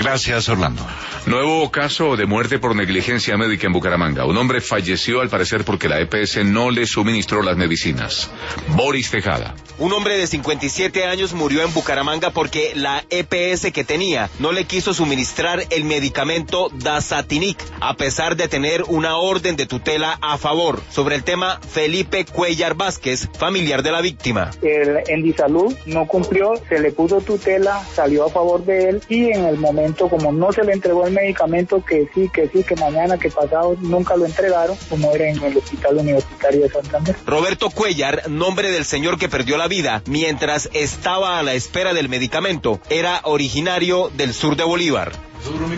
Gracias, Orlando. Nuevo caso de muerte por negligencia médica en Bucaramanga. Un hombre falleció al parecer porque la EPS no le suministró las medicinas. Boris Tejada. Un hombre de 57 años murió en Bucaramanga porque la EPS que tenía no le quiso suministrar el medicamento Dasatinic, a pesar de tener una orden de tutela a favor. Sobre el tema, Felipe Cuellar Vázquez, familiar de la víctima. El Endisalud no cumplió, se le puso tutela, salió a favor de él y en el momento, como no se le entregó el medicamento, que mañana, que pasado, nunca lo entregaron, como era en el Hospital Universitario de Santander. Roberto Cuellar, nombre del señor que perdió la vida mientras estaba a la espera del medicamento, era originario del sur de Bolívar.